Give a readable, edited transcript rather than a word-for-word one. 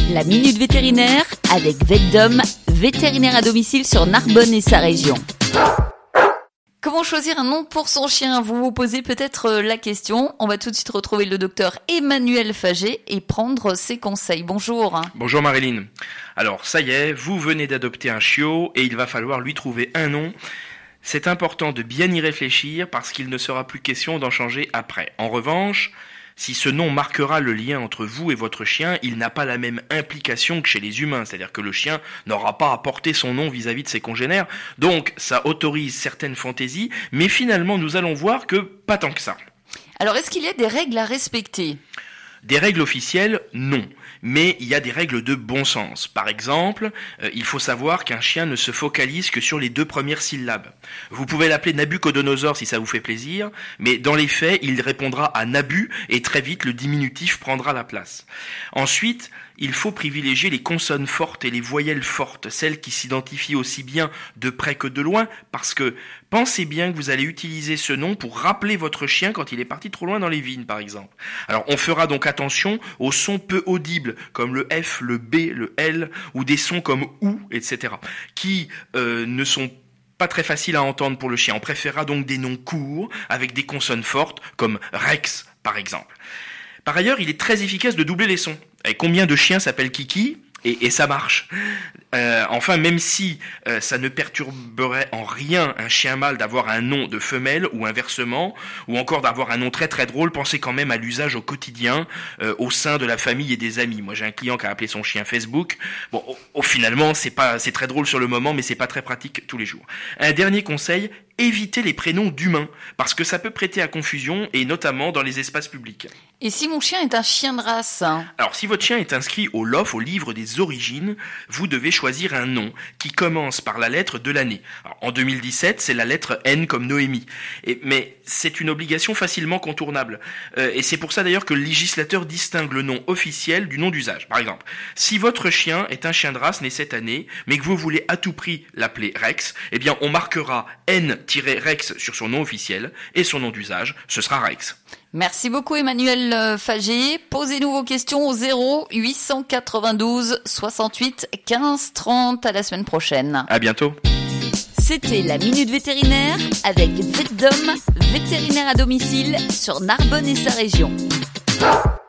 La Minute Vétérinaire avec VetDom, vétérinaire à domicile sur Narbonne et sa région. Comment choisir un nom pour son chien? Vous vous posez peut-être la question. On va tout de suite retrouver le docteur Emmanuel Faget et prendre ses conseils. Bonjour. Bonjour Marilyn. Alors ça y est, vous venez d'adopter un chiot et il va falloir lui trouver un nom. C'est important de bien y réfléchir parce qu'il ne sera plus question d'en changer après. En revanche, si ce nom marquera le lien entre vous et votre chien, il n'a pas la même implication que chez les humains. C'est-à-dire que le chien n'aura pas à porter son nom vis-à-vis de ses congénères. Donc, ça autorise certaines fantaisies, mais finalement, nous allons voir que pas tant que ça. Alors, est-ce qu'il y a des règles à respecter ? Des règles officielles, non. Mais il y a des règles de bon sens. Par exemple, il faut savoir qu'un chien ne se focalise que sur les 2 premières syllabes. Vous pouvez l'appeler Nabucodonosor si ça vous fait plaisir, mais dans les faits, il répondra à Nabu et très vite le diminutif prendra la place. Ensuite, il faut privilégier les consonnes fortes et les voyelles fortes, celles qui s'identifient aussi bien de près que de loin, parce que pensez bien que vous allez utiliser ce nom pour rappeler votre chien quand il est parti trop loin dans les vignes, par exemple. Alors, on fera donc attention aux sons peu audibles, comme le F, le B, le L, ou des sons comme OU, etc., qui ne sont pas très faciles à entendre pour le chien. On préférera donc des noms courts, avec des consonnes fortes, comme Rex, par exemple. Par ailleurs, il est très efficace de doubler les sons. Et combien de chiens s'appellent Kiki ? Et ça marche. Enfin, même si ça ne perturberait en rien un chien mâle d'avoir un nom de femelle ou inversement, ou encore d'avoir un nom très très drôle, pensez quand même à l'usage au quotidien, au sein de la famille et des amis. Moi, j'ai un client qui a appelé son chien Facebook. Bon, finalement, c'est très drôle sur le moment, mais c'est pas très pratique tous les jours. Un dernier conseil, évitez les prénoms d'humains, parce que ça peut prêter à confusion, et notamment dans les espaces publics. Et si mon chien est un chien de race ? Alors, si votre chien est inscrit au LOF, au livre des origines, vous devez choisir un nom qui commence par la lettre de l'année. Alors, en 2017, c'est la lettre N comme Noémie. Mais c'est une obligation facilement contournable. Et c'est pour ça d'ailleurs que le législateur distingue le nom officiel du nom d'usage. Par exemple, si votre chien est un chien de race né cette année, mais que vous voulez à tout prix l'appeler Rex, eh bien, on marquera N-Rex sur son nom officiel et son nom d'usage, ce sera Rex. Merci beaucoup Emmanuel Faget. Posez-nous vos questions au 0892 68 15 30. À la semaine prochaine. À bientôt. C'était la Minute Vétérinaire avec VetDom, vétérinaire à domicile sur Narbonne et sa région.